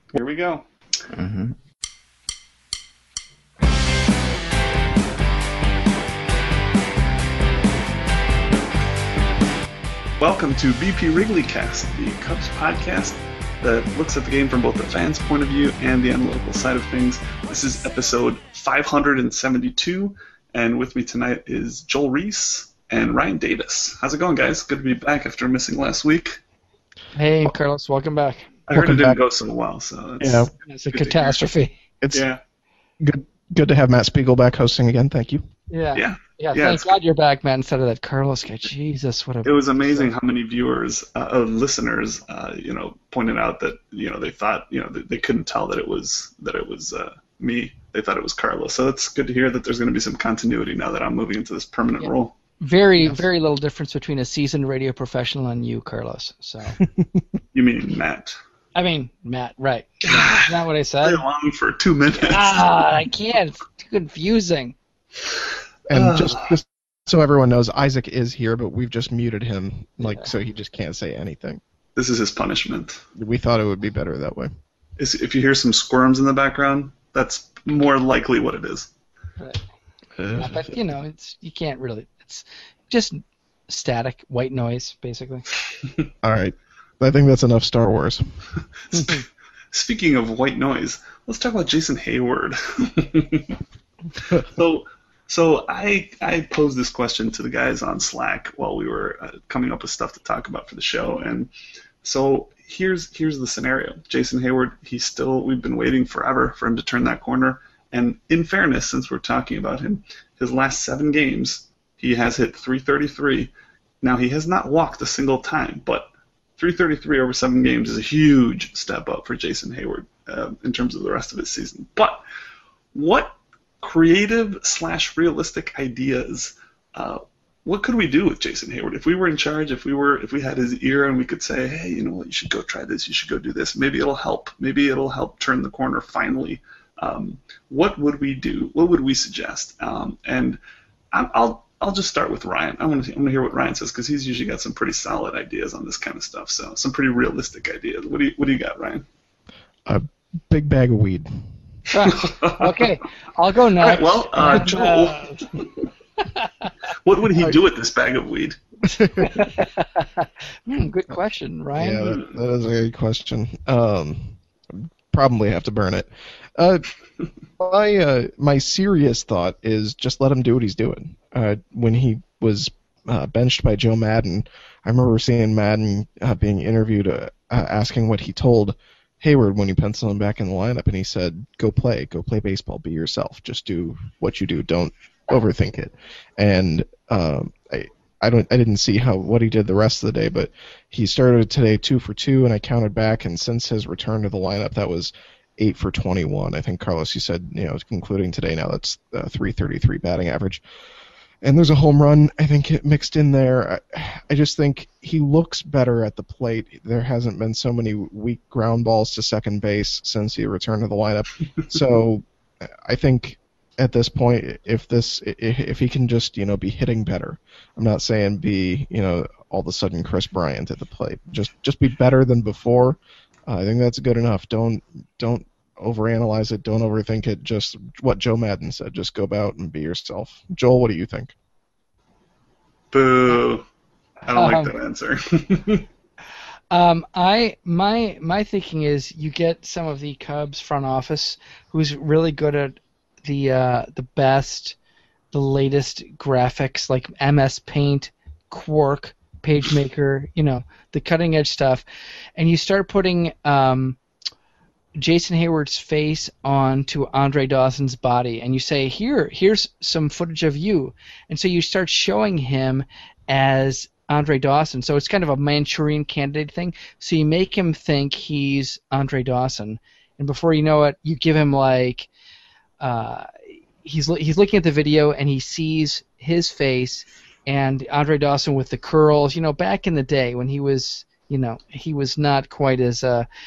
Here we go. Mm-hmm. Welcome to BP Wrigley Cast, the Cubs podcast that looks at the game from both the fans' point of view and the analytical side of things. This is episode 572, and with me tonight is Joel Reese and Ryan Davis. How's it going, guys? Good to be back after missing last week. Hey, Carlos, welcome back. I heard it didn't go so well, so it's a catastrophe. It's good to have Matt Spiegel back hosting again. Thank you. Yeah. Thank God you're back, Matt, instead of that Carlos guy. Jesus, what a... It was amazing how many viewers, listeners, pointed out that they thought they couldn't tell that it was me. They thought it was Carlos. So it's good to hear that there's going to be some continuity now that I'm moving into this permanent role. Very little difference between a seasoned radio professional and you, Carlos. So. You mean Matt? I mean Matt, right? That's not what I said. Play along for 2 minutes. I can't. It's too confusing. And just so everyone knows, Isaac is here, but we've just muted him, so he just can't say anything. This is his punishment. We thought it would be better that way. If you hear some squirms in the background, that's more likely what it is. Right. But you can't really. It's just static white noise, basically. All right. I think that's enough Star Wars. Speaking of white noise, let's talk about Jason Heyward. So I posed this question to the guys on Slack while we were coming up with stuff to talk about for the show, and so here's the scenario. Jason Heyward, we've been waiting forever for him to turn that corner, and in fairness, since we're talking about him, his last 7 games, he has hit .333. Now, he has not walked a single time, but .333 over 7 games is a huge step up for Jason Heyward in terms of the rest of his season. But what creative / realistic ideas, what could we do with Jason Heyward? If we were in charge, if we had his ear and we could say, hey, you know what, you should go try this, you should go do this, maybe it'll help. Maybe it'll help turn the corner finally. What would we do? What would we suggest? And I'll just start with Ryan. I'm gonna hear what Ryan says because he's usually got some pretty solid ideas on this kind of stuff. So some pretty realistic ideas. What do you got, Ryan? A big bag of weed. Okay, I'll go next. All right, well, Joel, what would he do with this bag of weed? Good question, Ryan. Yeah, that is a good question. Probably have to burn it. My serious thought is just let him do what he's doing. When he was benched by Joe Madden, I remember seeing Madden being interviewed asking what he told Heyward when you pencil him back in the lineup, and he said, go play baseball, be yourself, just do what you do, don't overthink it. And I didn't see what he did the rest of the day, but he started today 2 for 2, and I counted back, and since his return to the lineup, that was 8 for 21. I think, Carlos, you said, concluding today now, that's .333 batting average. And there's a home run, I think, mixed in there. I just think he looks better at the plate. There hasn't been so many weak ground balls to second base since he returned to the lineup. So I think at this point, if he can just be hitting better, I'm not saying be all of a sudden Chris Bryant at the plate. Just be better than before. I think that's good enough. Don't overanalyze it. Don't overthink it. Just what Joe Madden said. Just go about and be yourself. Joel, what do you think? Boo! I don't like that answer. My thinking is you get some of the Cubs front office who's really good at the latest graphics like MS Paint, Quark, PageMaker, the cutting edge stuff, and you start putting Jason Heyward's face onto Andre Dawson's body, and you say, here's some footage of you, and so you start showing him as Andre Dawson. So it's kind of a Manchurian Candidate thing. So you make him think he's Andre Dawson, and before you know it, you give him he's looking at the video and he sees his face and Andre Dawson with the curls. Back in the day when he was not quite as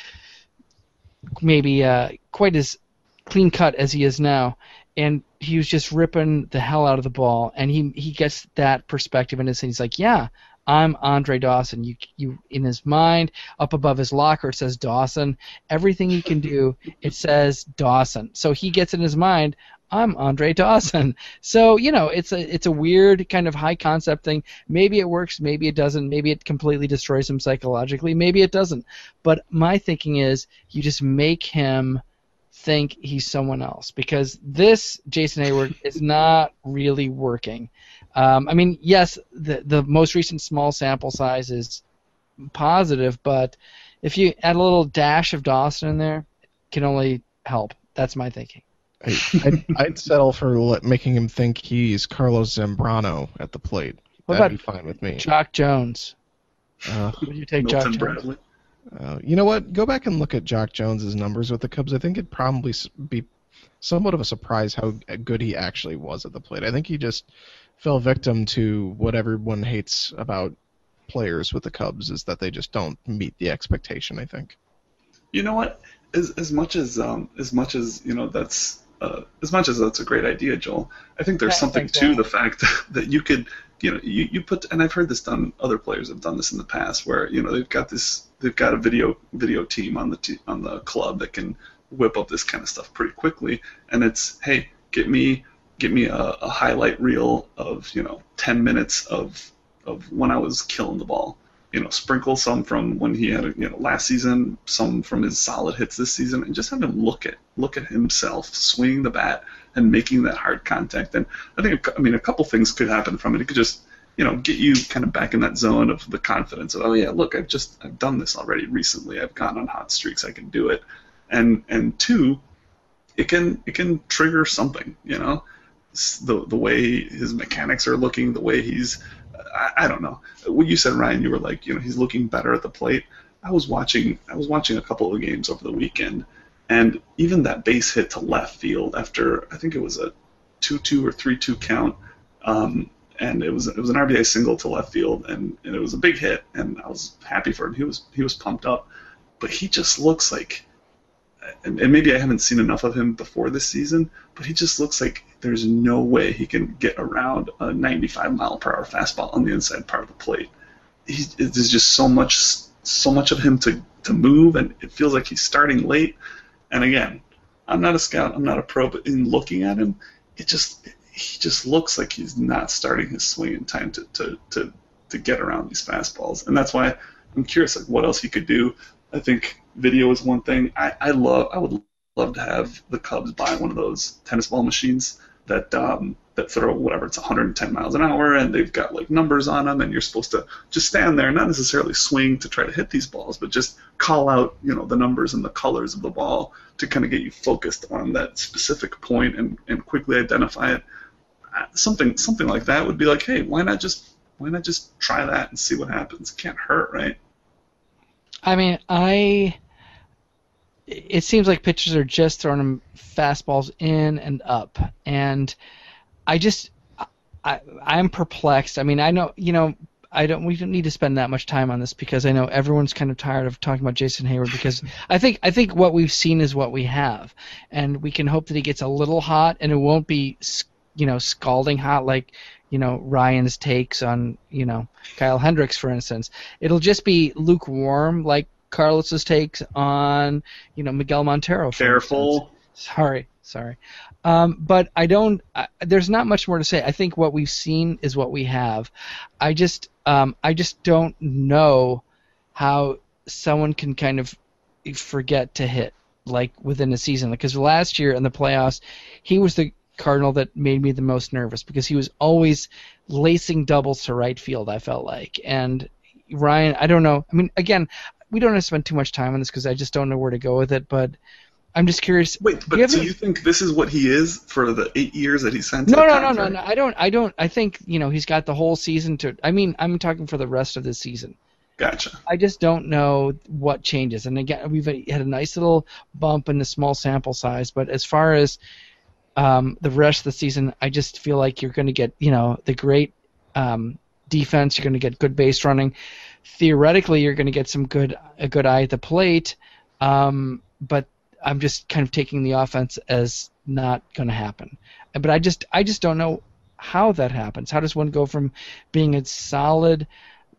quite as clean cut as he is now, and he was just ripping the hell out of the ball, and he gets that perspective in his head. He's like, yeah, I'm Andre Dawson. You in his mind, up above his locker, it says Dawson. Everything he can do, it says Dawson. So he gets in his mind, I'm Andre Dawson. So, it's a weird kind of high concept thing. Maybe it works, maybe it doesn't. Maybe it completely destroys him psychologically. Maybe it doesn't. But my thinking is you just make him think he's someone else, because this Jason Hayward is not really working. Yes, the most recent small sample size is positive, but if you add a little dash of Dawson in there, it can only help. That's my thinking. I'd settle for making him think he's Carlos Zambrano at the plate. That'd be fine with me. Jock Jones. Would you take Jock Jones? Bradley. You know what? Go back and look at Jock Jones's numbers with the Cubs. I think it'd probably be somewhat of a surprise how good he actually was at the plate. I think he just fell victim to what everyone hates about players with the Cubs, is that they just don't meet the expectation, I think. You know what? As much as that's a great idea, Joel, I think there's something to the fact that you could, you put, and I've heard this done. Other players have done this in the past, where they've got a video team on the club that can whip up this kind of stuff pretty quickly, and it's, hey, get me a highlight reel of 10 minutes of when I was killing the ball. Sprinkle some from when he had last season, some from his solid hits this season, and just have him look at himself swinging the bat and making that hard contact. And I think a couple things could happen from it. It could just get you kind of back in that zone of the confidence of, oh yeah, look, I've done this already recently. I've gone on hot streaks. I can do it. And two, it can trigger something. The way his mechanics are looking, the way he's. I don't know. When you said, Ryan, you were like, he's looking better at the plate. I was watching a couple of games over the weekend, and even that base hit to left field after, I think it was a 2-2 or 3-2 count, and it was an RBI single to left field, and it was a big hit, and I was happy for him. He was pumped up, but he just looks like, and maybe I haven't seen enough of him before this season, but he just looks like there's no way he can get around a 95-mile-per-hour fastball on the inside part of the plate. There's just so much of him to move, and it feels like he's starting late. And again, I'm not a scout, I'm not a pro, but in looking at him, he just looks like he's not starting his swing in time to get around these fastballs. And that's why I'm curious, like, what else he could do. I think video is one thing. I would love to have the Cubs buy one of those tennis ball machines that throw whatever, it's 110 miles an hour, and they've got like numbers on them, and you're supposed to just stand there, not necessarily swing to try to hit these balls, but just call out the numbers and the colors of the ball to kind of get you focused on that specific point and quickly identify it. Something like that would be like, hey, why not just try that and see what happens? It can't hurt, right? It seems like pitchers are just throwing them fastballs in and up, and I'm perplexed. I know, we don't need to spend that much time on this, because I know everyone's kind of tired of talking about Jason Hayward, because I think what we've seen is what we have, and we can hope that he gets a little hot, and it won't be scalding hot like Ryan's takes on Kyle Hendricks, for instance. It'll just be lukewarm like Carlos's takes on Miguel Montero. Careful. Sorry. But I don't. There's not much more to say. I think what we've seen is what we have. I just don't know how someone can kind of forget to hit like within a season. Because last year in the playoffs, he was the Cardinal that made me the most nervous, because he was always lacing doubles to right field, I felt like. And Ryan, I don't know. Again, we don't have to spend too much time on this because I just don't know where to go with it, but I'm just curious. Wait, but so you think this is what he is for the 8 years that he signed to No. I don't. I think, he's got the whole season to. I'm talking for the rest of the season. Gotcha. I just don't know what changes. And again, we've had a nice little bump in the small sample size, but as far as the rest of the season, I just feel like you're going to get, the great defense. You're going to get good base running. Theoretically, you're going to get a good eye at the plate, but I'm just kind of taking the offense as not going to happen. But I just don't know how that happens. How does one go from being a solid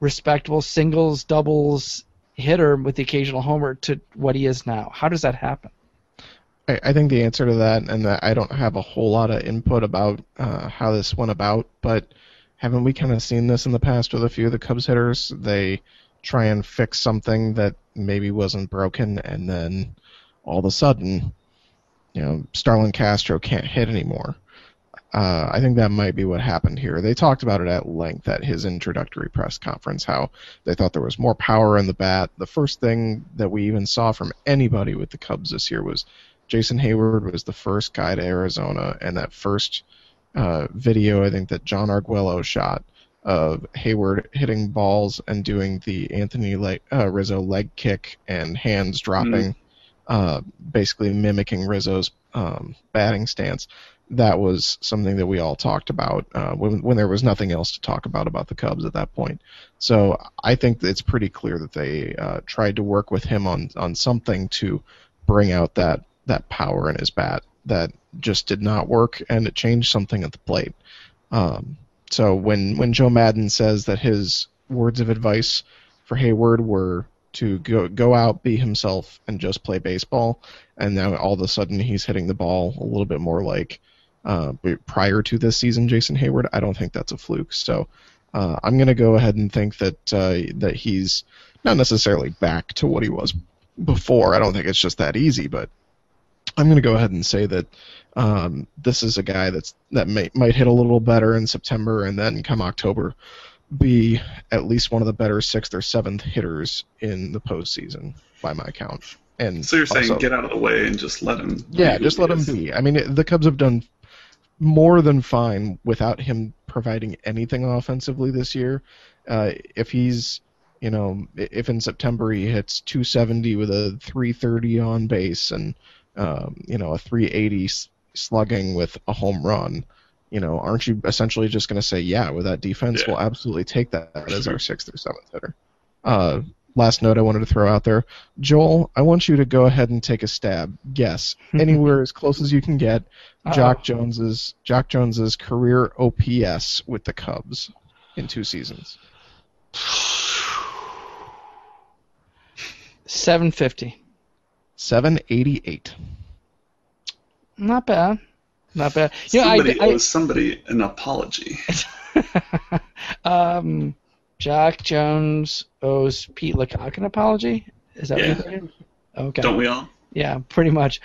respectable singles, doubles hitter with the occasional homer to what he is now? How does that happen? I think the answer to that, and that I don't have a whole lot of input about how this went about, but haven't we kind of seen this in the past with a few of the Cubs hitters? They try and fix something that maybe wasn't broken, and then all of a sudden, Starlin Castro can't hit anymore. I think that might be what happened here. They talked about it at length at his introductory press conference, how they thought there was more power in the bat. The first thing that we even saw from anybody with the Cubs this year was Jason Heyward was the first guy to Arizona, and that first video, I think, that John Arguello shot of Heyward hitting balls and doing the Anthony Rizzo leg kick and hands dropping, basically mimicking Rizzo's batting stance. That was something that we all talked about when there was nothing else to talk about the Cubs at that point. So I think that it's pretty clear that they tried to work with him on something to bring out that power in his bat that just did not work, and it changed something at the plate. So when Joe Maddon says that his words of advice for Heyward were to go out, be himself, and just play baseball, and now all of a sudden he's hitting the ball a little bit more like prior to this season Jason Heyward, I don't think that's a fluke. So I'm going to go ahead and think that he's not necessarily back to what he was before. I don't think it's just that easy, but I'm going to go ahead and say that this is a guy that might hit a little better in September, and then come October be at least one of the better 6th or 7th hitters in the postseason by my count. And so you're saying get out of the way and just let him. Yeah, just let him be. I mean, the Cubs have done more than fine without him providing anything offensively this year. If he's if in September he hits 270 with a 330 on base and a 380 slugging with a home run, aren't you essentially just going to say, yeah, with that defense, we'll absolutely take that as our 6th or 7th hitter? Last note I wanted to throw out there. Joel, I want you to go ahead and take a stab. Guess, anywhere as close as you can get, Jock Jones's career OPS with the Cubs in 2 seasons. 750. 788. Not bad. Not bad. Somebody owes somebody an apology. Jock Jones owes Pete Lecoq an apology? Is that what you're thinking? Okay. Don't we all? Yeah, pretty much.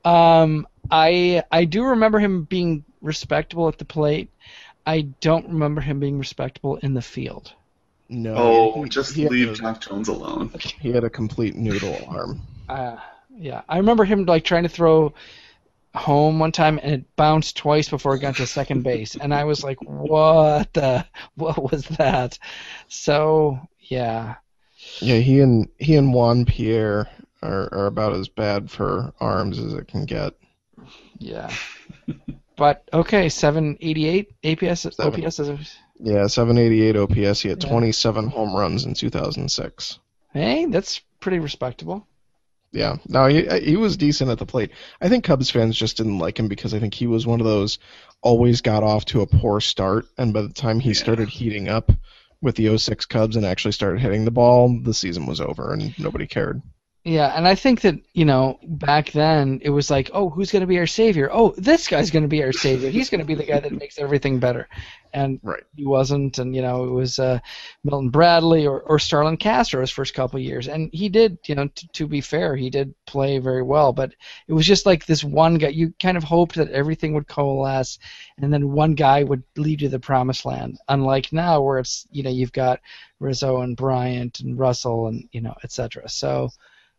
I do remember him being respectable at the plate. I don't remember him being respectable in the field. No. Just leave Jock Jones alone. He had a complete noodle arm. Yeah, I remember him trying to throw home one time, and it bounced twice before it got to second base, and I was like, what was that? So yeah, he and Juan Pierre are about as bad for arms as it can get. Yeah. But okay, 788 OPS. Yeah, 788 OPS. He had 27 home runs in 2006. Hey, that's pretty respectable. Yeah, no, he was decent at the plate. I think Cubs fans just didn't like him because I think he was one of those always got off to a poor start, and by the time he started heating up with the 06 Cubs and actually started hitting the ball, the season was over and nobody cared. Yeah, and I think that, back then it was like, oh, who's going to be our savior? Oh, this guy's going to be our savior. He's going to be the guy that makes everything better. And he wasn't, and, it was Milton Bradley or Starlin Castro his first couple of years. And he did, to be fair, he did play very well. But it was just like this one guy. You kind of hoped that everything would coalesce, and then one guy would lead you to the promised land. Unlike now where it's, you've got Rizzo and Bryant and Russell and, et cetera. So...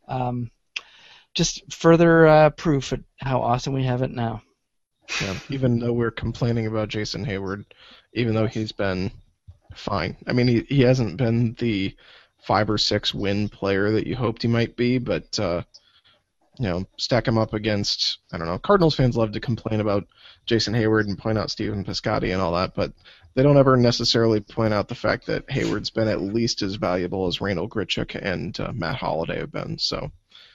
just further proof at how awesome we have it now. Yeah, even though we're complaining about Jason Heyward, even though he's been fine. I mean, he hasn't been the 5 or 6 win player that you hoped he might be, but stack him up against, I don't know, Cardinals fans love to complain about Jason Heyward and point out Stephen Piscotty and all that, but they don't ever necessarily point out the fact that Hayward's been at least as valuable as Randal Grichuk and Matt Holliday have been. So,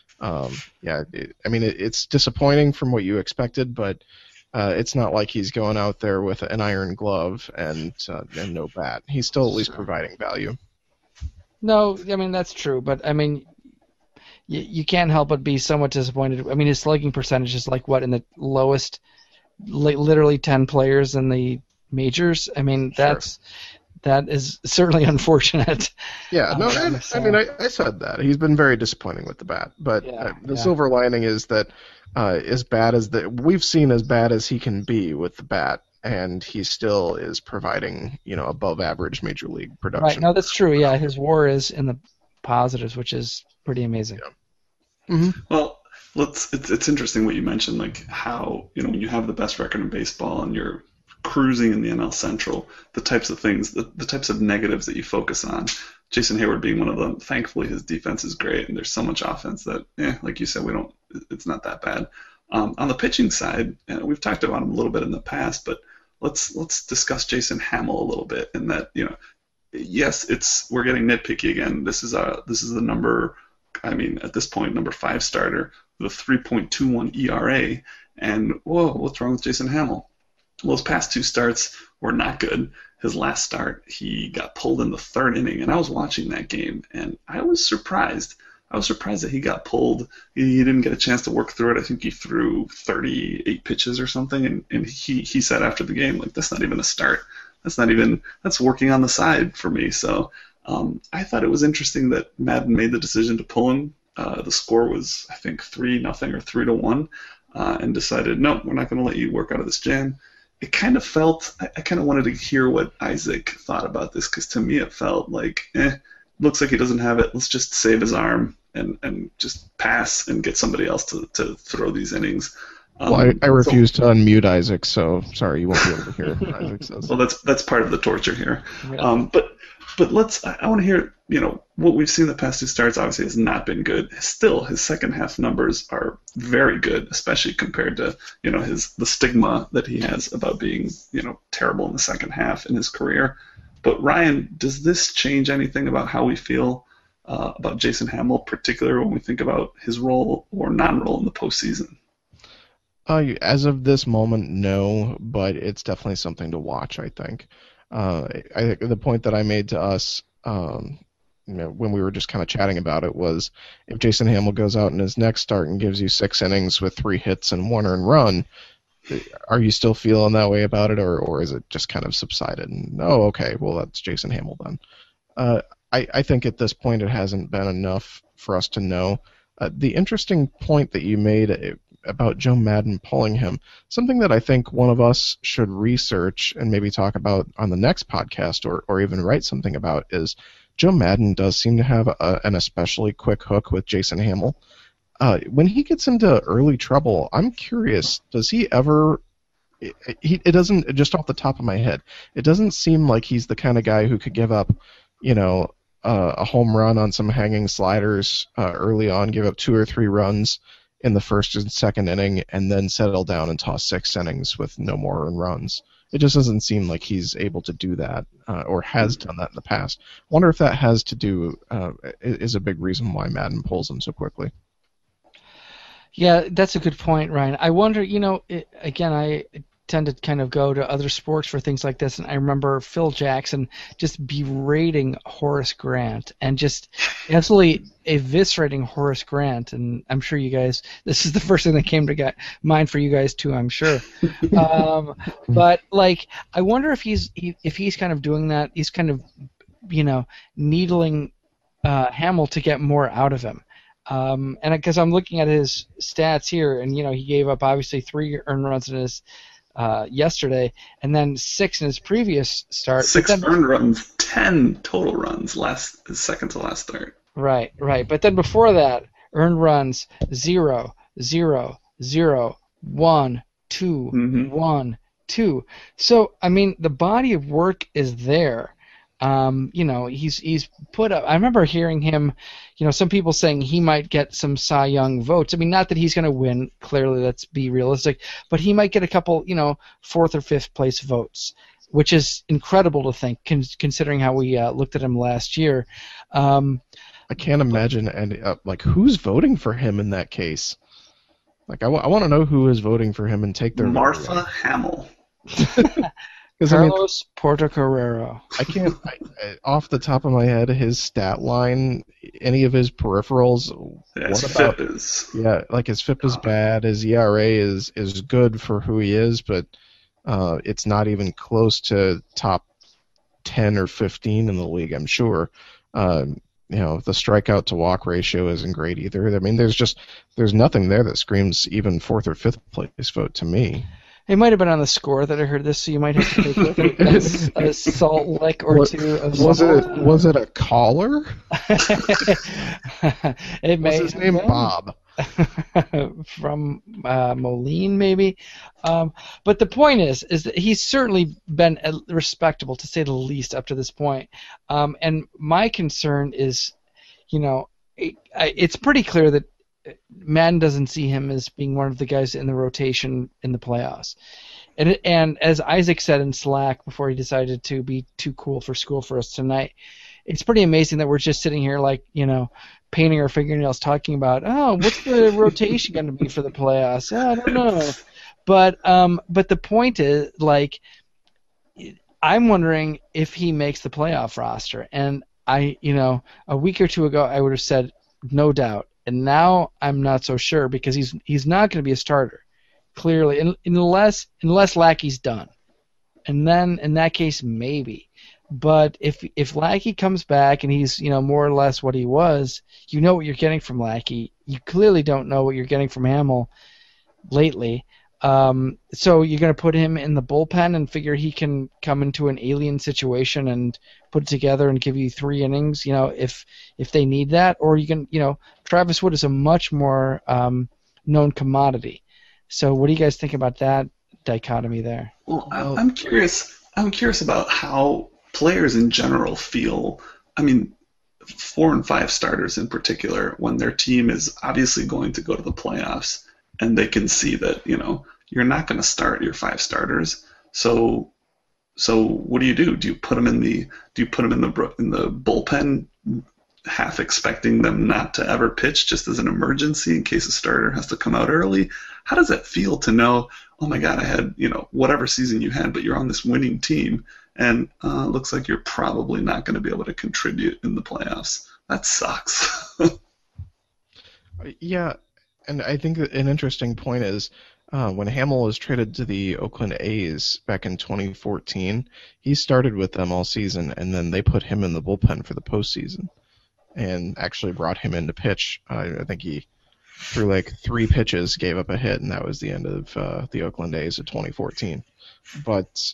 it's disappointing from what you expected, but it's not like he's going out there with an iron glove and no bat. He's still at least providing value. No, I mean that's true, but I mean you can't help but be somewhat disappointed. I mean his slugging percentage is like what in the lowest, literally 10 players in the majors. I mean that is certainly unfortunate. Yeah, no, I mean, I said that. He's been very disappointing with the bat, but silver lining is that as bad as we've seen as bad as he can be with the bat, and he still is providing, above average major league production. Right, no, that's true. Yeah, his WAR is in the positives, which is pretty amazing. Yeah. Mm-hmm. Well, it's interesting what you mentioned, like how, when you have the best record in baseball and you're cruising in the NL Central, the types of things, the types of negatives that you focus on, Jason Heyward being one of them. Thankfully, his defense is great, and there's so much offense that, like you said, it's not that bad. On the pitching side, we've talked about him a little bit in the past, but let's discuss Jason Hammel a little bit. In that, yes, we're getting nitpicky again. This is the number, at this point, number 5 starter with a 3.21 ERA, and whoa, what's wrong with Jason Hammel? Well, his past 2 starts were not good. His last start, he got pulled in the 3rd inning, and I was watching that game, and I was surprised. I was surprised that he got pulled. He didn't get a chance to work through it. I think he threw 38 pitches or something, and he said after the game, like, that's not even a start. That's working on the side for me. So I thought it was interesting that Madden made the decision to pull him. The score was, I think, 3-0 or 3-1, and decided, no, we're not going to let you work out of this jam. It kind of felt, I kind of wanted to hear what Isaac thought about this, because to me it felt like, looks like he doesn't have it. Let's just save his arm and just pass and get somebody else to throw these innings. Well, I refuse to unmute Isaac, so sorry, you won't be able to hear what Isaac says. Well, that's part of the torture here. Yeah. But I want to hear, what we've seen the past 2 starts obviously has not been good. Still, his second half numbers are very good, especially compared to, the stigma that he has about being, terrible in the second half in his career. But Ryan, does this change anything about how we feel about Jason Hammel, particularly when we think about his role or non-role in the postseason? As of this moment, no, but it's definitely something to watch, I think. The point that I made to us when we were just kind of chatting about it was, if Jason Hammel goes out in his next start and gives you 6 innings with 3 hits and 1 earned run, are you still feeling that way about it, or is it just kind of subsided? And, okay, well, that's Jason Hammel then. I think at this point it hasn't been enough for us to know. The interesting point that you made about Joe Madden pulling him, something that I think one of us should research and maybe talk about on the next podcast, or even write something about, is Joe Madden does seem to have an especially quick hook with Jason Hammel. When he gets into early trouble, I'm curious, does he ever... It doesn't, just off the top of my head, it doesn't seem like he's the kind of guy who could give up, a home run on some hanging sliders early on, give up 2 or 3 runs in the first and second inning, and then settle down and toss 6 innings with no more earned runs. It just doesn't seem like he's able to do that, or has done that in the past. I wonder if that has to do, is a big reason why Madden pulls him so quickly. Yeah, that's a good point, Ryan. I wonder, again, I tend to kind of go to other sports for things like this, and I remember Phil Jackson just berating Horace Grant and just absolutely eviscerating Horace Grant, and I'm sure you guys, this is the first thing that came to mind for you guys too, I'm sure. But like, I wonder if he's kind of doing that. He's kind of, needling Hammel to get more out of him. And because I'm looking at his stats here, and he gave up obviously 3 earned runs in his yesterday, and then 6 in his previous start. 6 earned runs, 10 total runs his second to last start. Right. But then before that, earned runs 0, 0, 0, 1, 2, 1, 2. So I mean, the body of work is there. He's put up. I remember hearing him, some people saying he might get some Cy Young votes. I mean, not that he's going to win. Clearly, let's be realistic. But he might get a couple, 4th or 5th place votes, which is incredible to think, considering how we looked at him last year. I can't imagine, and who's voting for him in that case? Like, I want to know who is voting for him and take their Martha Hamill. Because Carlos Portocarrero. I can't, off the top of my head, his stat line, any of his peripherals. Yeah, What his about? FIP is. Yeah, like his FIP is bad. His ERA is good for who he is, but it's not even close to top 10 or 15 in the league. I'm sure. The strikeout to walk ratio isn't great either. I mean, there's nothing there that screams even fourth or fifth place vote to me. It might have been on the score that I heard this, so you might have to take with it a salt lick or two of Was salt. Was it a caller? It may Was his name Bob? From Moline, maybe. But the point is that he's certainly been respectable, to say the least, up to this point. And my concern is, it's pretty clear that Madden doesn't see him as being one of the guys in the rotation in the playoffs. And as Isaac said in Slack before he decided to be too cool for school for us tonight, it's pretty amazing that we're just sitting here like, painting our fingernails talking about, what's the rotation going to be for the playoffs? I don't know. But the point is, like, I'm wondering if he makes the playoff roster. And a week or two ago I would have said no doubt. And now I'm not so sure because he's not going to be a starter, clearly, unless Lackey's done. And then in that case, maybe. But if Lackey comes back and he's more or less what he was, you know what you're getting from Lackey. You clearly don't know what you're getting from Hamill lately. So you're going to put him in the bullpen and figure he can come into an alien situation and put it together and give you 3 innings, if they need that, or you can, Travis Wood is a much more known commodity. So what do you guys think about that dichotomy there? Well, I'm curious. I'm curious about how players in general feel. I mean, 4 and 5 starters in particular, when their team is obviously going to go to the playoffs, and they can see that you're not going to start your 5 starters. So what do? Do you put them in the bullpen, half expecting them not to ever pitch, just as an emergency in case a starter has to come out early? How does that feel to know, oh my God, I had whatever season you had, but you're on this winning team, and looks like you're probably not going to be able to contribute in the playoffs? That sucks. Yeah. And I think that an interesting point is when Hamill was traded to the Oakland A's back in 2014, he started with them all season, and then they put him in the bullpen for the postseason and actually brought him in to pitch. I think he threw like 3 pitches, gave up a hit, and that was the end of the Oakland A's of 2014. But,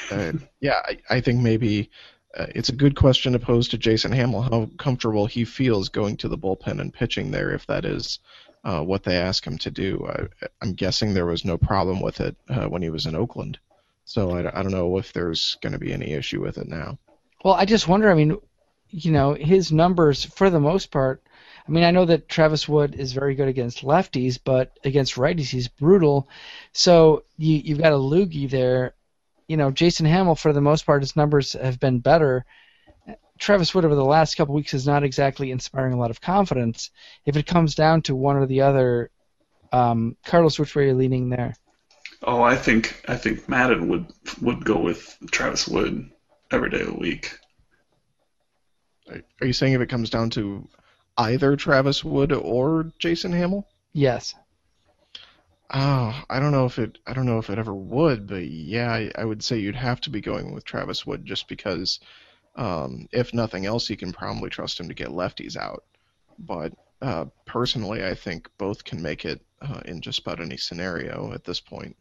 I think maybe it's a good question to pose to Jason Hamill, how comfortable he feels going to the bullpen and pitching there if that is what they ask him to do. I'm guessing there was no problem with it when he was in Oakland, so I don't know if there's going to be any issue with it now. Well, I just wonder, his numbers, for the most part, I know that Travis Wood is very good against lefties, but against righties he's brutal, so you've got a loogie there. Jason Hamill, for the most part, his numbers have been better. Travis Wood over the last couple weeks is not exactly inspiring a lot of confidence. If it comes down to one or the other, Carlos, which way are you leaning there? Oh, I think Madden would go with Travis Wood every day of the week. Are you saying if it comes down to either Travis Wood or Jason Hamill? Yes. Oh, I don't know if it ever would, but yeah, I would say you'd have to be going with Travis Wood just because. If nothing else, you can probably trust him to get lefties out. But personally, I think both can make it in just about any scenario at this point.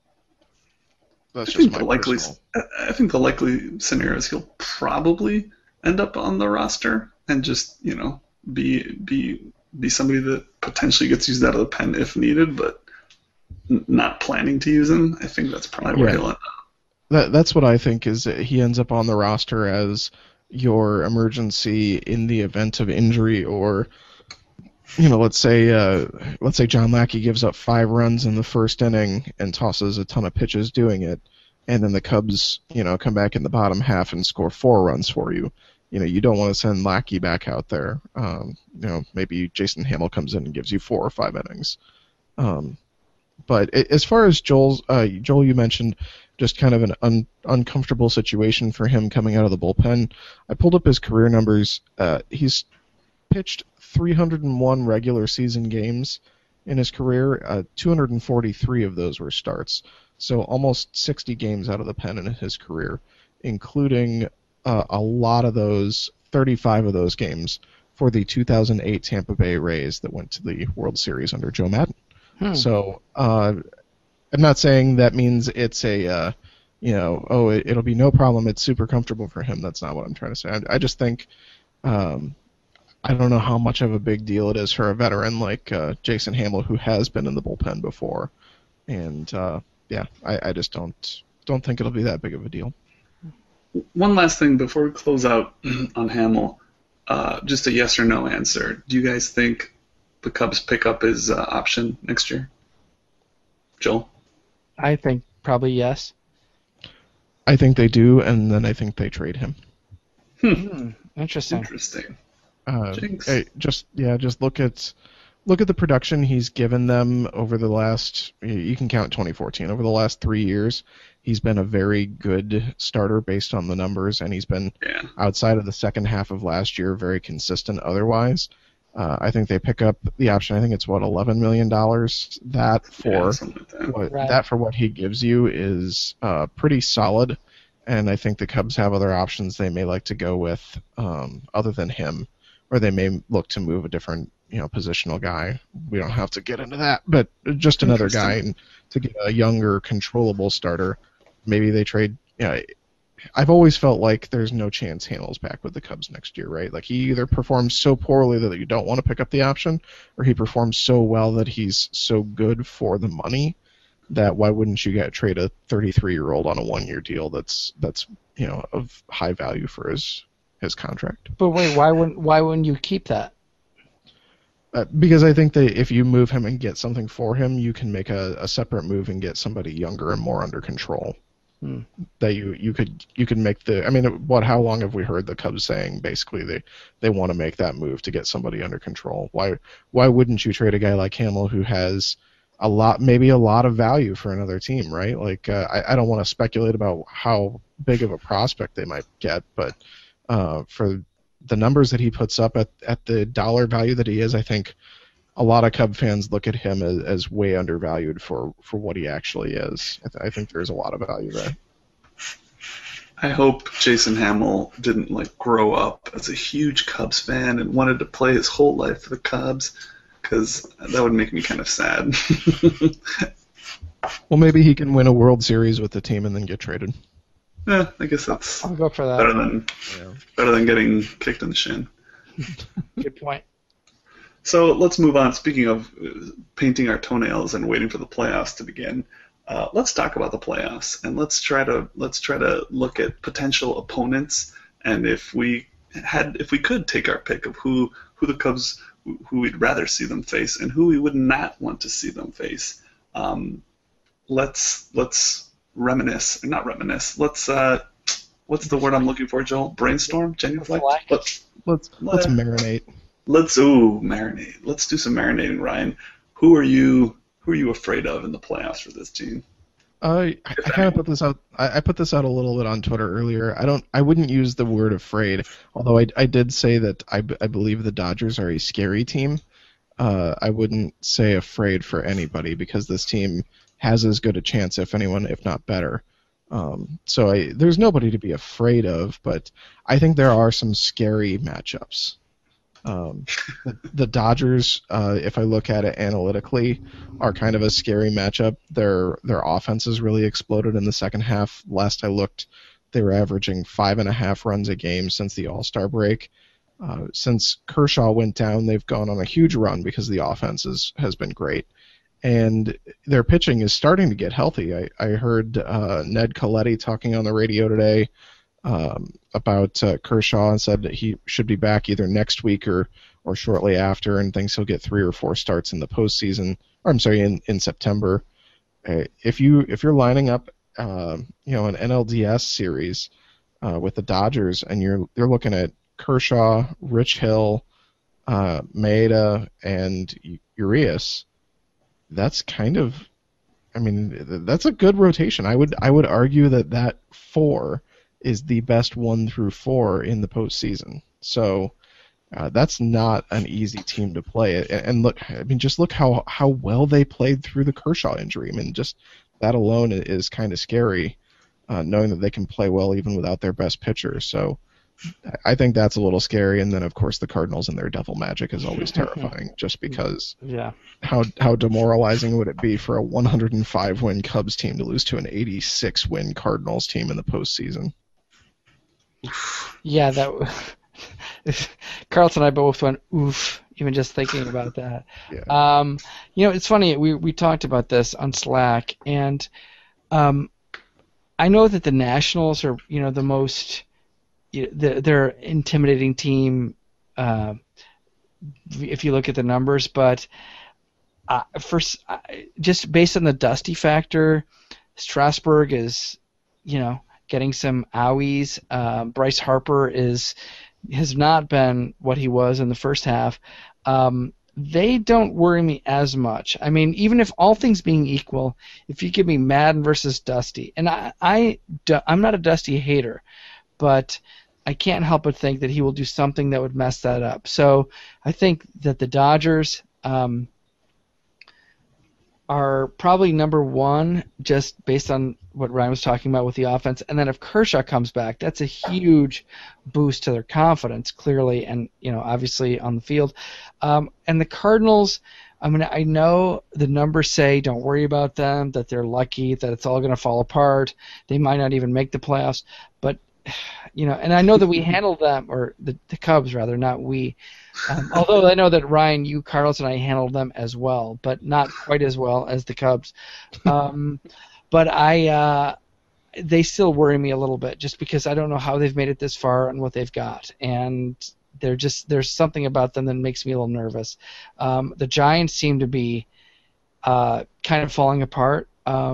That's just my personal. I think the likely scenario is he'll probably end up on the roster and just be somebody that potentially gets used out of the pen if needed, but not planning to use him. I think that's probably where he'll end up. That's what I think is that he ends up on the roster as your emergency in the event of injury, or let's say John Lackey gives up 5 runs in the first inning and tosses a ton of pitches doing it, and then the Cubs come back in the bottom half and score 4 runs for you. You don't want to send Lackey back out there. Maybe Jason Hamill comes in and gives you 4 or 5 innings. But as far as Joel, you mentioned just kind of an uncomfortable situation for him coming out of the bullpen. I pulled up his career numbers. He's pitched 301 regular season games in his career. 243 of those were starts. So almost 60 games out of the pen in his career, including a lot of those, 35 of those games, for the 2008 Tampa Bay Rays that went to the World Series under Joe Madden. So I'm not saying that means it's a, it'll be no problem, it's super comfortable for him. That's not what I'm trying to say. I just think, I don't know how much of a big deal it is for a veteran like Jason Hammel, who has been in the bullpen before. And, I just don't think it'll be that big of a deal. One last thing before we close out on Hammel, just a yes or no answer. Do you guys think the Cubs pick up his option next year? Joel? I think probably yes. I think they do, and then I think they trade him. Interesting. Just look at the production he's given them over the last. You can count 2014. Over the last 3 years, he's been a very good starter based on the numbers, and he's been outside of the second half of last year very consistent. Otherwise, I think they pick up the option. I think it's $11 million. That for what he gives you is pretty solid, and I think the Cubs have other options they may like to go with other than him, or they may look to move a different positional guy. We don't have to get into that, but just another guy, and to get a younger, controllable starter. Maybe they trade. I've always felt like there's no chance Hamel's back with the Cubs next year, right? Like, he either performs so poorly that you don't want to pick up the option, or he performs so well that he's so good for the money that why wouldn't you trade a 33-year-old on a 1-year deal that's of high value for his contract? But wait, why wouldn't you keep that? Because I think that if you move him and get something for him, you can make a separate move and get somebody younger and more under control. That you could make the. I mean, how long have we heard the Cubs saying basically they want to make that move to get somebody under control? Why wouldn't you trade a guy like Hammel who has maybe a lot of value for another team, right? Like, I don't want to speculate about how big of a prospect they might get, but for the numbers that he puts up at the dollar value that he is, I think a lot of Cub fans look at him as way undervalued for what he actually is. I think there's a lot of value there. I hope Jason Hammel didn't grow up as a huge Cubs fan and wanted to play his whole life for the Cubs, because that would make me kind of sad. Well, maybe he can win a World Series with the team and then get traded. Yeah, I guess that's I'll go for that. Better than getting kicked in the shin. Good point. So let's move on. Speaking of painting our toenails and waiting for the playoffs to begin, let's talk about the playoffs, and let's try to look at potential opponents, and if we could take our pick of who the Cubs, who we'd rather see them face and who we would not want to see them face. Let's reminisce, or not reminisce. Let's what's the word I'm looking for, Joel? Brainstorm, genuflect. Let's marinate. Let's marinate. Let's do some marinating, Ryan. Who are you afraid of in the playoffs for this team? I kind of put this out. I put this out a little bit on Twitter earlier. I wouldn't use the word afraid, although I did say that I believe the Dodgers are a scary team. I wouldn't say afraid for anybody, because this team has as good a chance, if anyone, if not better. So there's nobody to be afraid of, but I think there are some scary matchups. The Dodgers, if I look at it analytically, are kind of a scary matchup. Their offense has really exploded in the second half. Last I looked, they were averaging 5.5 runs a game since the All-Star break. Since Kershaw went down, they've gone on a huge run because the offense has been great. And their pitching is starting to get healthy. I heard Ned Colletti talking on the radio today about Kershaw, and said that he should be back either next week or shortly after, and thinks he'll get 3 or 4 starts in the postseason. Or I'm sorry, in September. If you're lining up, an NLDS series with the Dodgers, and you're looking at Kershaw, Rich Hill, Maeda, and Urias, that's kind of I mean, that's a good rotation. I would argue that 4 is the best 1 through 4 in the postseason. So that's not an easy team to play. And look, I mean, just look how well they played through the Kershaw injury. I mean, just that alone is kind of scary, knowing that they can play well even without their best pitcher. So I think that's a little scary. And then, of course, the Cardinals and their devil magic is always terrifying, just because Yeah. how demoralizing would it be for a 105-win Cubs team to lose to an 86-win Cardinals team in the postseason? Yeah, Carlton and I both went oof, even just thinking about that. Yeah. It's funny. We talked about this on Slack, and I know that the Nationals are the most they're intimidating team if you look at the numbers, but just based on the Dusty factor, Strasburg is getting some owies. Bryce Harper has not been what he was in the first half. They don't worry me as much. I mean, even if all things being equal, if you give me Madden versus Dusty, and I'm not a Dusty hater, but I can't help but think that he will do something that would mess that up. So I think that the Dodgers are probably number 1, just based on what Ryan was talking about with the offense. And then if Kershaw comes back, that's a huge boost to their confidence, clearly, and obviously on the field. And the Cardinals, I mean, I know the numbers say don't worry about them, that they're lucky, that it's all going to fall apart. They might not even make the playoffs, but and I know that we handled them, or the Cubs rather, not we. Although I know that Ryan, you, Carlos, and I handled them as well, but not quite as well as the Cubs. But they still worry me a little bit, just because I don't know how they've made it this far and what they've got, and there's something about them that makes me a little nervous. The Giants seem to be kind of falling apart.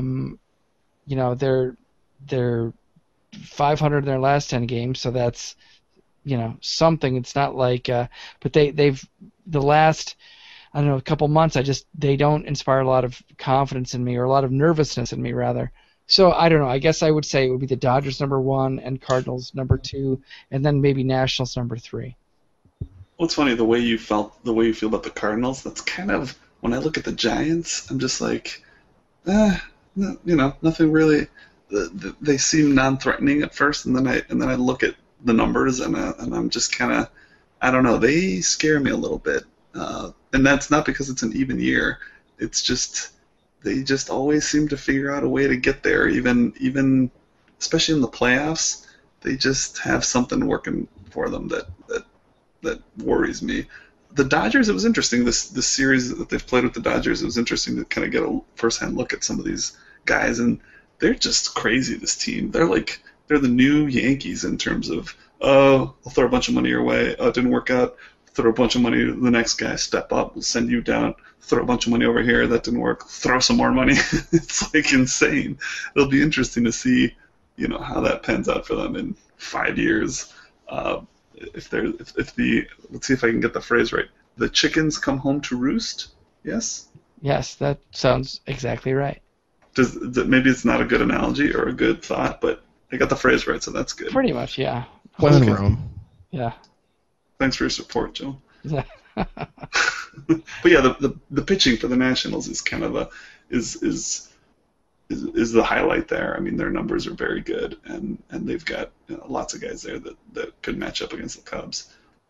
They're 500 in their last 10 games, so that's something. It's not like but they've the last couple months, they don't inspire a lot of confidence in me, or a lot of nervousness in me rather. So I don't know, I guess I would say it would be the Dodgers number 1 and Cardinals number 2, and then maybe Nationals number 3. Well, it's funny the way you feel about the Cardinals. That's kind of, when I look at the Giants, I'm just like, nothing really. They seem non-threatening at first, and then I look at the numbers, and I'm just kind of, I don't know. They scare me a little bit, and that's not because it's an even year. It's just they just always seem to figure out a way to get there, even especially in the playoffs. They just have something working for them that worries me. The Dodgers, it was interesting, this series that they've played with the Dodgers. It was interesting to kind of get a first-hand look at some of these guys, and they're just crazy, this team. They're the new Yankees in terms of, I'll throw a bunch of money your way. Oh, it didn't work out. Throw a bunch of money to the next guy. Step up. We'll send you down. Throw a bunch of money over here. That didn't work. Throw some more money. It's like insane. It'll be interesting to see, how that pans out for them in 5 years. Let's see if I can get the phrase right. The chickens come home to roost. Yes. Yes, that sounds exactly right. Maybe it's not a good analogy or a good thought, but I got the phrase right, so that's good. Pretty much, yeah. When in Rome. Yeah. Thanks for your support, Joe. Yeah. But yeah, the pitching for the Nationals is kind of is the highlight there. I mean, their numbers are very good, and they've got lots of guys there that could match up against the Cubs.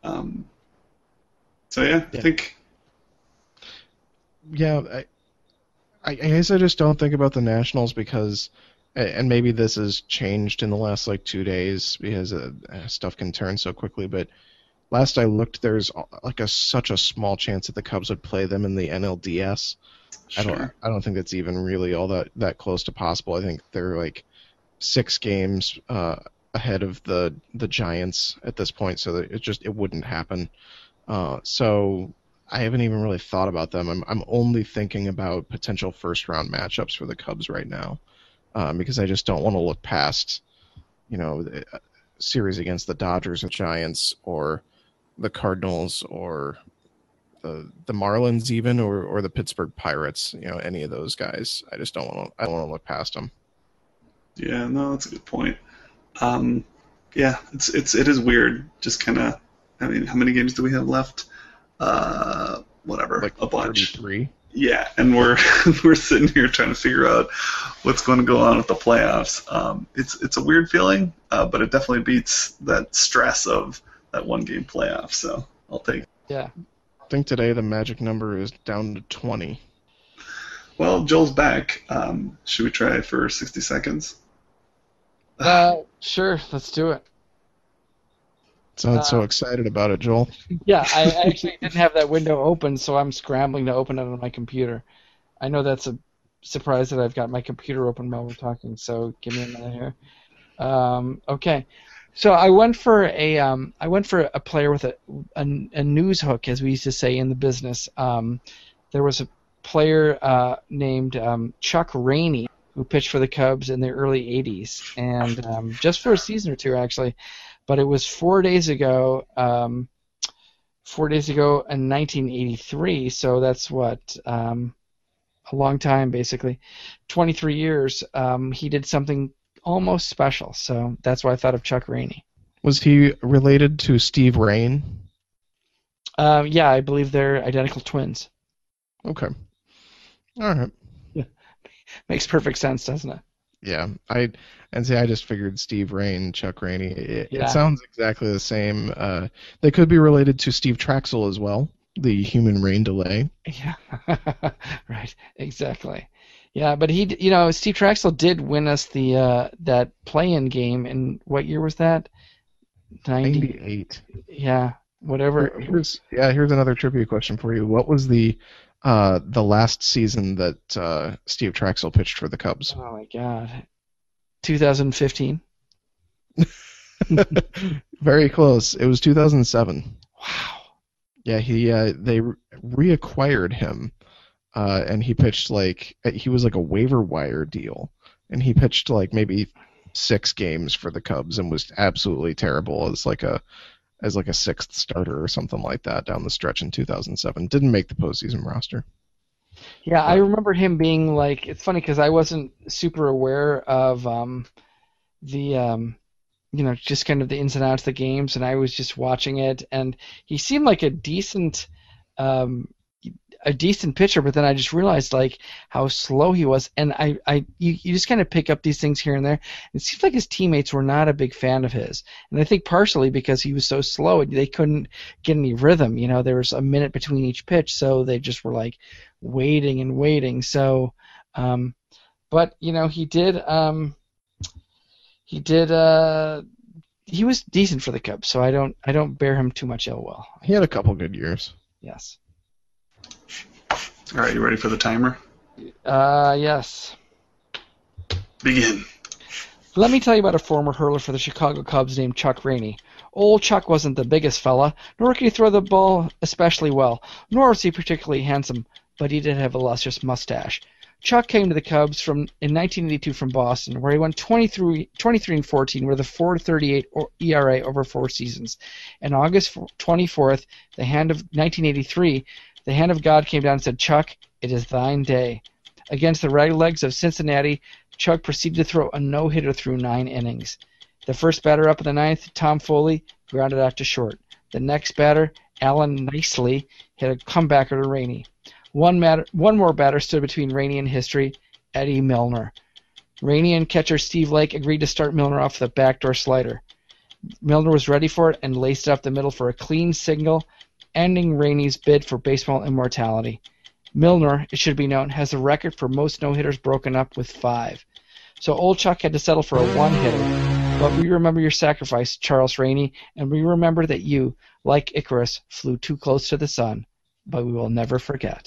So yeah, I think. Yeah, I guess I just don't think about the Nationals because, and maybe this has changed in the last 2 days because stuff can turn so quickly, but last I looked, there's such a small chance that the Cubs would play them in the NLDS. Sure. I don't think that's even really all that close to possible. I think they're 6 games ahead of the Giants at this point, so that it wouldn't happen. So I haven't even really thought about them. I'm only thinking about potential first-round matchups for the Cubs right now, because I just don't want to look past, a series against the Dodgers and Giants or the Cardinals or the Marlins even, or the Pittsburgh Pirates. Any of those guys. I just don't want to. I don't want to look past them. Yeah, no, that's a good point. Yeah, it is weird. Just kind of. I mean, how many games do we have left? Whatever, Like a bunch. 33. Yeah, and we're we're sitting here trying to figure out what's going to go on with the playoffs. It's a weird feeling, but it definitely beats that stress of that one game playoff. So I'll take it. Yeah. I think today the magic number is down to 20. Well, Joel's back. Should we try for 60 seconds? Sure, let's do it. Sounds so excited about it, Joel. Yeah, I actually didn't have that window open, so I'm scrambling to open it on my computer. I know that's a surprise that I've got my computer open while we're talking, so give me a minute here. Okay, so I went for a player with a news hook, as we used to say in the business. There was a player named Chuck Rainey who pitched for the Cubs in the early '80s, and just for a season or two actually. But it was 4 days ago. 4 days ago in 1983. So that's what a long time, basically, 23 years. He did something almost special. So that's why I thought of Chuck Rainey. Was he related to Steve Rain? Yeah, I believe they're identical twins. Okay. All right. Makes perfect sense, doesn't it? Yeah, I just figured Steve Rain, Chuck Rainey. It sounds exactly the same. They could be related to Steve Traxel as well, the human rain delay. Yeah, right, exactly. Yeah, but Steve Traxel did win us the that play-in game. And what year was that? 98. Yeah, whatever. Here's another trivia question for you. What was the last season that Steve Traxel pitched for the Cubs? Oh my God, 2015. Very close. It was 2007. Wow. Yeah, they reacquired him, and he pitched he was like a waiver wire deal, and he pitched like maybe 6 games for the Cubs and was absolutely terrible as like a 6th starter or something like that down the stretch in 2007. Didn't make the postseason roster. Yeah, I remember him being like. It's funny because I wasn't super aware of just kind of the ins and outs of the games, and I was just watching it, and he seemed like a decent pitcher, but then I just realized like how slow he was, and you just kind of pick up these things here and there. It seems like his teammates were not a big fan of his, and I think partially because he was so slow, they couldn't get any rhythm. There was a minute between each pitch, so they just were like waiting and waiting. So, but he was decent for the Cubs, so I don't bear him too much ill will. He had a couple good years. Yes. All right, you ready for the timer? Yes. Begin. Let me tell you about a former hurler for the Chicago Cubs named Chuck Rainey. Old Chuck wasn't the biggest fella, nor could he throw the ball especially well, nor was he particularly handsome, but he did have a luscious mustache. Chuck came to the Cubs in 1982 from Boston, where he went 23 and 14 with a 4.38 ERA over 4 seasons. And August 24th, 1983, the hand of God came down and said, "Chuck, it is thine day." Against the Redlegs of Cincinnati, Chuck proceeded to throw a no-hitter through 9 innings. The first batter up in the 9th, Tom Foley, grounded out to short. The next batter, Alan Nicely, hit a comebacker to Rainey. One more batter stood between Rainey and history, Eddie Milner. Rainey and catcher Steve Lake agreed to start Milner off with a backdoor slider. Milner was ready for it and laced it up the middle for a clean single, ending Rainey's bid for baseball immortality. Milner, it should be known, has the record for most no-hitters broken up with 5. So old Chuck had to settle for a one-hitter. But we remember your sacrifice, Charles Rainey, and we remember that you, like Icarus, flew too close to the sun. But we will never forget.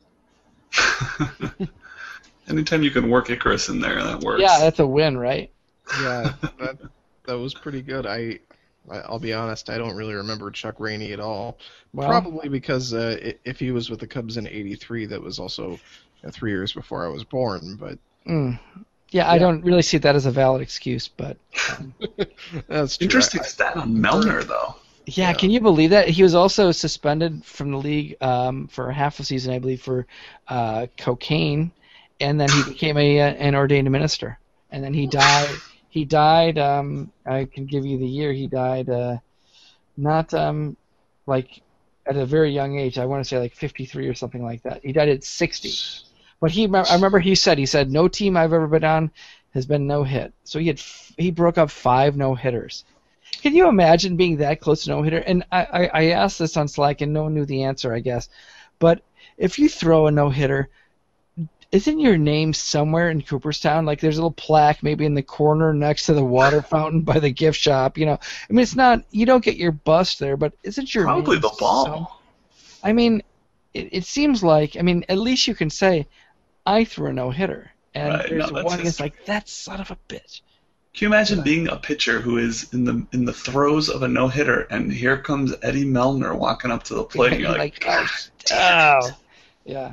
Anytime you can work Icarus in there, that works. Yeah, that's a win, right? Yeah, that was pretty good. I'll be honest, I don't really remember Chuck Rainey at all. Well, probably because if he was with the Cubs in '83, that was also 3 years before I was born. But yeah, I don't really see that as a valid excuse. But that's true. Interesting stat on Milner, though. Yeah, can you believe that? He was also suspended from the league for half a season, I believe, for cocaine, and then he became an ordained minister. And then he died. He died. I can give you the year. He died not like at a very young age. I want to say like 53 or something like that. He died at 60. But I remember he said no team I've ever been on has been no hit. So he broke up 5 no hitters. Can you imagine being that close to no hitter? And I asked this on Slack and no one knew the answer, I guess. But if you throw a no hitter, isn't your name somewhere in Cooperstown? Like there's a little plaque maybe in the corner next to the water fountain by the gift shop. I mean, it's not, you don't get your bust there, but isn't your probably name the ball? I mean, it seems like, I mean, at least you can say, I threw a no hitter, and there's one that's like, that son of a bitch. Can you imagine being a pitcher who is in the throes of a no hitter, and here comes Eddie Melner walking up to the plate, and you're like, oh, yeah.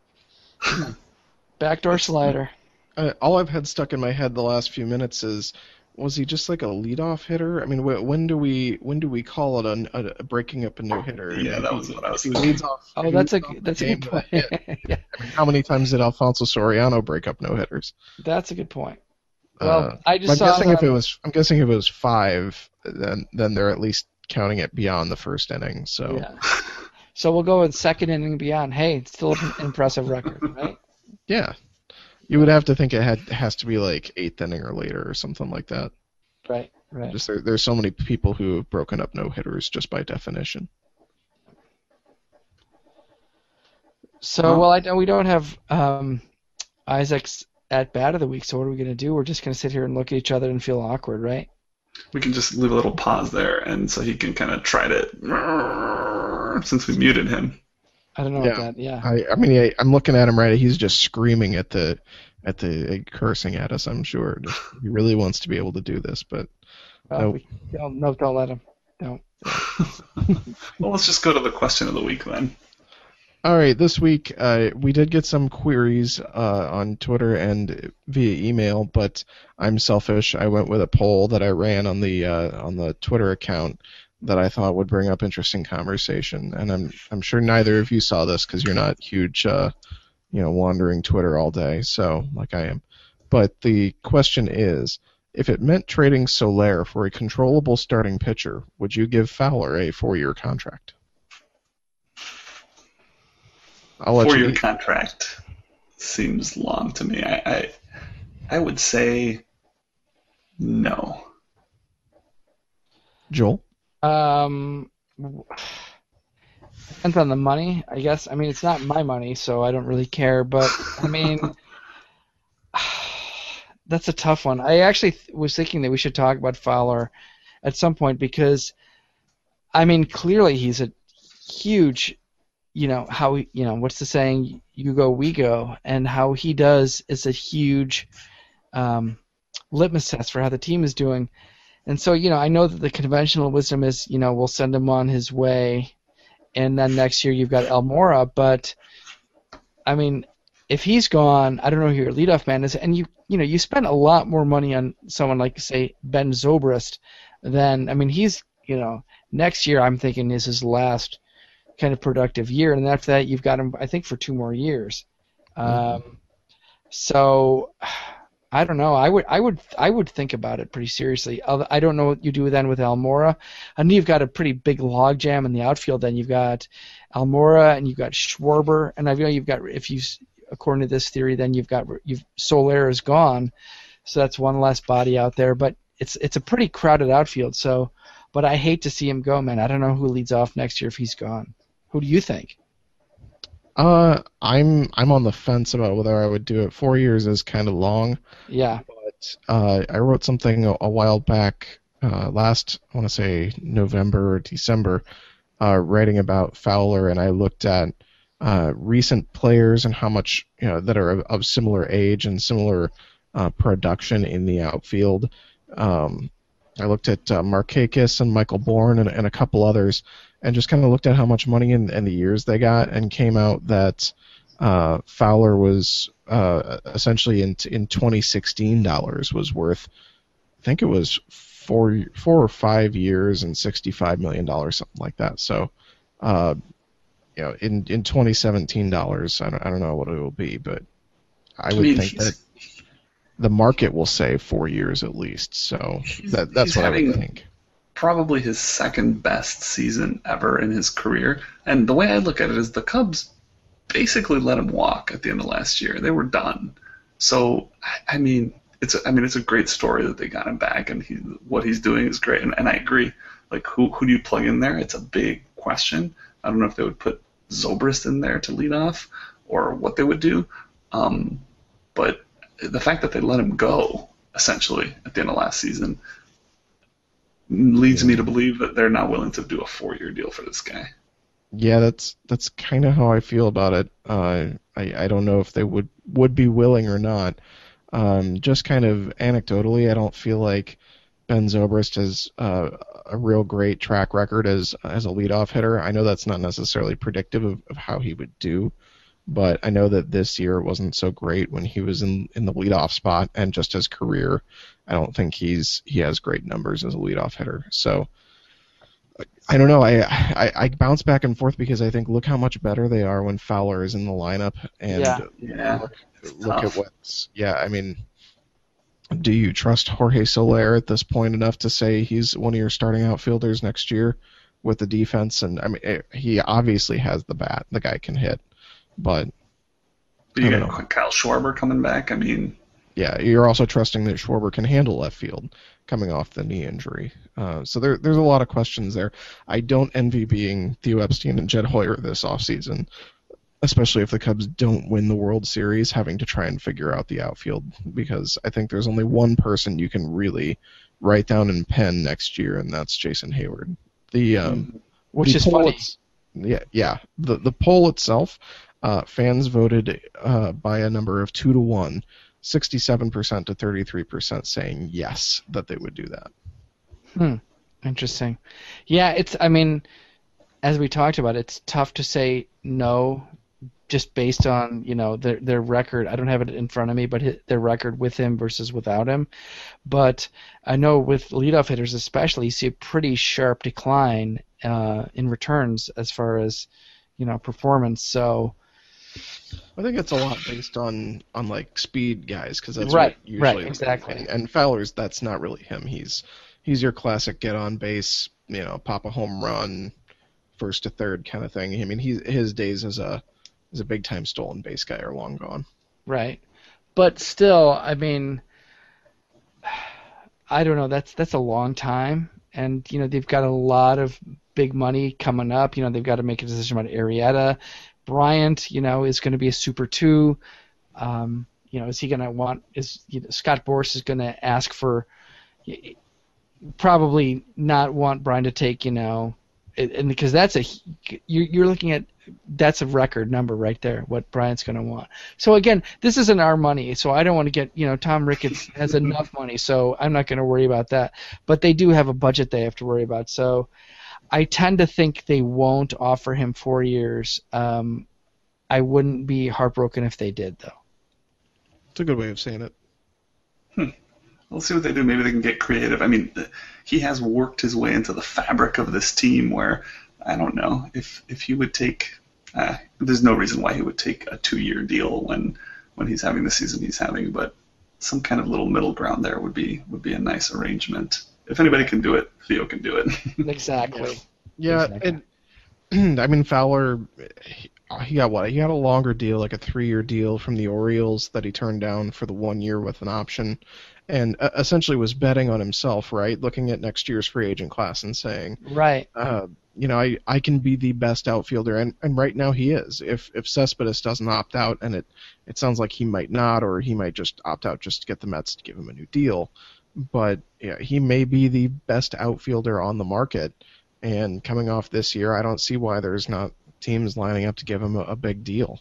Backdoor slider. All I've had stuck in my head the last few minutes is, was he just like a leadoff hitter? I mean, when do we call it a breaking up a no hitter? Yeah, that was what I was thinking. That's a good point. Yeah. I mean, how many times did Alfonso Soriano break up no hitters? That's a good point. Well, I just I'm guessing if it was 5, then they're at least counting it beyond the first inning. So yeah. So we'll go with second inning beyond. Hey, it's still an impressive record, right? Yeah. You would have to think it has to be like 8th inning or later or something like that. Right. Just there's so many people who have broken up no hitters just by definition. So we don't have Isaac's at bat of the week. So what are we going to do? We're just going to sit here and look at each other and feel awkward, right? We can just leave a little pause there, and so he can kind of try to, since we muted him. I don't know about that. Yeah. I mean, I'm looking at him right. He's just screaming at the cursing at us. I'm sure he really wants to be able to do this, but don't let him. Don't. Well, let's just go to the question of the week then. All right, this week we did get some queries on Twitter and via email, but I'm selfish. I went with a poll that I ran on the Twitter account that I thought would bring up interesting conversation, and I'm sure neither of you saw this because you're not huge, wandering Twitter all day, so like I am. But the question is, if it meant trading Soler for a controllable starting pitcher, would you give Fowler a 4-year contract? 4-year contract seems long to me. I would say no. Joel? Depends on the money, I guess. I mean, it's not my money, so I don't really care. But I mean, that's a tough one. I actually was thinking that we should talk about Fowler at some point because, I mean, clearly he's a huge. What's the saying? You go, we go, and how he does is a huge litmus test for how the team is doing. And so, I know that the conventional wisdom is, we'll send him on his way, and then next year you've got Almora. But, I mean, if he's gone, I don't know who your leadoff man is, and you spend a lot more money on someone like, say, Ben Zobrist than, I mean, he's, next year I'm thinking is his last kind of productive year, and after that you've got him, I think, for 2 more years. So I don't know. I would think about it pretty seriously. I don't know what you do then with Almora. And you've got a pretty big logjam in the outfield. Then you've got Almora and you've got Schwarber, and you've got, according to this theory, then you've Soler is gone, so that's one less body out there. But it's a pretty crowded outfield. So, but I hate to see him go, man. I don't know who leads off next year if he's gone. Who do you think? I'm on the fence about whether I would do it. 4 years is kind of long. Yeah. But I wrote something a while back, last, I want to say November or December, writing about Fowler, and I looked at recent players and how much that are of similar age and similar production in the outfield. I looked at Markakis and Michael Bourne and a couple others, and just kind of looked at how much money and the years they got, and came out that Fowler was essentially in 2016 dollars was worth, I think it was 4 or 5 years and $65 million, something like that. So, in 2017 dollars, I don't know what it will be, but I would think that the market will say 4 years at least. So that's what I would think. Probably his second best season ever in his career. And the way I look at it is the Cubs basically let him walk at the end of last year. They were done. So it's a great story that they got him back, and what he's doing is great. And I agree. Like, who do you plug in there? It's a big question. I don't know if they would put Zobrist in there to lead off or what they would do. But the fact that they let him go essentially at the end of last season leads me to believe that they're not willing to do a 4-year deal for this guy. Yeah, that's kind of how I feel about it. I don't know if they would be willing or not. Just kind of anecdotally, I don't feel like Ben Zobrist has a real great track record as a leadoff hitter. I know that's not necessarily predictive of how he would do, but I know that this year wasn't so great when he was in the leadoff spot, and just his career, I don't think he has great numbers as a leadoff hitter. So I don't know. I bounce back and forth because I think look how much better they are when Fowler is in the lineup, and look at what's do you trust Jorge Soler at this point enough to say he's one of your starting outfielders next year with the defense? And he obviously has the bat. The guy can hit, but you got Kyle Schwarber coming back. Yeah, you're also trusting that Schwarber can handle left field coming off the knee injury. So there's a lot of questions there. I don't envy being Theo Epstein and Jed Hoyer this offseason, especially if the Cubs don't win the World Series, having to try and figure out the outfield, because I think there's only one person you can really write down in pen next year, and that's Jason Hayward. Which is funny. The poll itself, fans voted by a number of 2-1, 67% to 33% saying yes, that they would do that. Interesting. Yeah, as we talked about, it's tough to say no just based on their record. I don't have it in front of me, but their record with him versus without him. But I know with leadoff hitters especially, you see a pretty sharp decline in returns as far as performance. So I think it's a lot based on like speed guys, because that's right, what usually exactly. And Fowler's, that's not really him. He's your classic get on base, pop a home run, first to third kind of thing. His days as a big time stolen base guy are long gone. Right, but still, I don't know. That's a long time, and they've got a lot of big money coming up. They've got to make a decision about Arrieta. Bryant, is going to be a Super 2. Is he going to want? Scott Boras is going to ask for? Probably not want Bryant to take. And because you're looking at, that's a record number right there, what Bryant's going to want. So again, this isn't our money, so I don't want to get, Tom Ricketts has enough money, so I'm not going to worry about that. But they do have a budget they have to worry about. So I tend to think they won't offer him 4 years. I wouldn't be heartbroken if they did, though. It's a good way of saying it. We'll see what they do. Maybe they can get creative. He has worked his way into the fabric of this team where, I don't know, if he would take there's no reason why he would take a 2-year deal when he's having the season he's having, but some kind of little middle ground there would be a nice arrangement. If anybody can do it, Theo can do it. Exactly. Yeah, exactly. And Fowler, he got what? He got a longer deal, like a 3-year deal from the Orioles that he turned down for the 1 year with an option, and essentially was betting on himself, right? Looking at next year's free agent class and saying, right, I can be the best outfielder, and right now he is. If Cespedes doesn't opt out, and it sounds like he might not, or he might just opt out just to get the Mets to give him a new deal, but yeah, he may be the best outfielder on the market. And coming off this year, I don't see why there's not teams lining up to give him a big deal.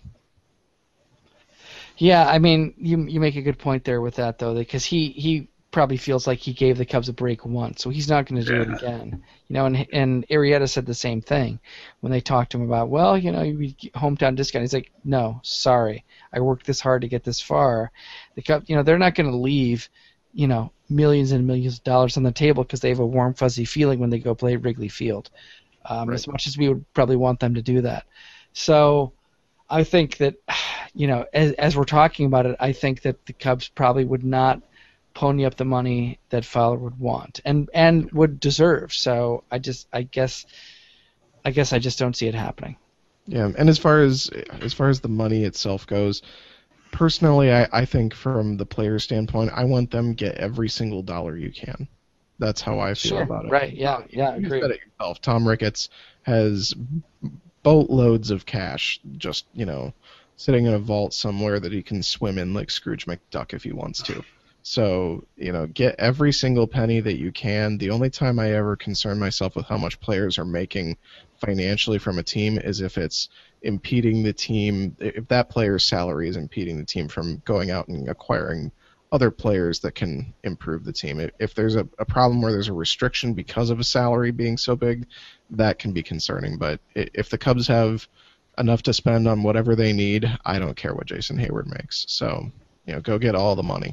Yeah, you make a good point there with that, though, because he probably feels like he gave the Cubs a break once, so he's not going to do it again. And Arrieta said the same thing when they talked to him about, hometown discount. He's like, no, sorry, I worked this hard to get this far. The Cubs, they're not going to leave, millions and millions of dollars on the table because they have a warm, fuzzy feeling when they go play Wrigley Field, Right. as much as we would probably want them to do that. So I think that, as we're talking about it, I think that the Cubs probably would not pony up the money that Fowler would want and would deserve. So I guess I just don't see it happening. Yeah, and as far as the money itself goes, personally, I think from the player standpoint, I want them to get every single dollar you can. That's how I feel about it. Right, yeah, You agree. said it yourself. Tom Ricketts has boatloads of cash just, sitting in a vault somewhere that he can swim in like Scrooge McDuck if he wants to. So, get every single penny that you can. The only time I ever concern myself with how much players are making financially from a team is if it's impeding the team, if that player's salary is impeding the team from going out and acquiring other players that can improve the team. If there's a problem where there's a restriction because of a salary being so big, that can be concerning. But if the Cubs have enough to spend on whatever they need, I don't care what Jason Hayward makes. So, go get all the money.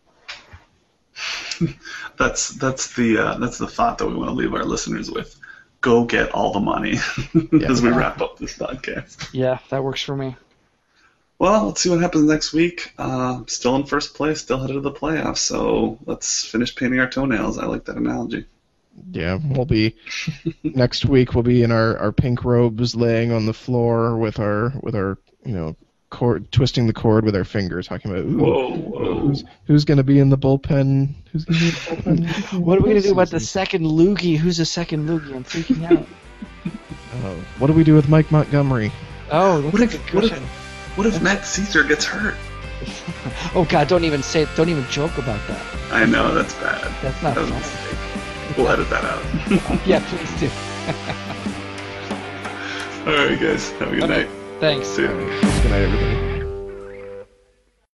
That's the thought that we want to leave our listeners with. Go get all the money as we wrap up this podcast. Yeah, that works for me. Well, let's see what happens next week. Still in first place, still headed to the playoffs. So let's finish painting our toenails. I like that analogy. Yeah, we'll be next week. We'll be in our pink robes, laying on the floor with our cord, twisting the cord with our finger, talking about who's going to be in the bullpen. Who's going to be in the bullpen? What are we going to do about the second loogie? Who's the second loogie? I'm freaking out. What do we do with Mike Montgomery? Oh, that's a good question. What if Matt Caesar gets hurt? Oh God! Don't even joke about that. I know, that's bad. That's not That was a fun. mistake. We'll edit that out. Yeah, please do. All right, guys. Have a good night. Thanks. See ya. Good night, everybody.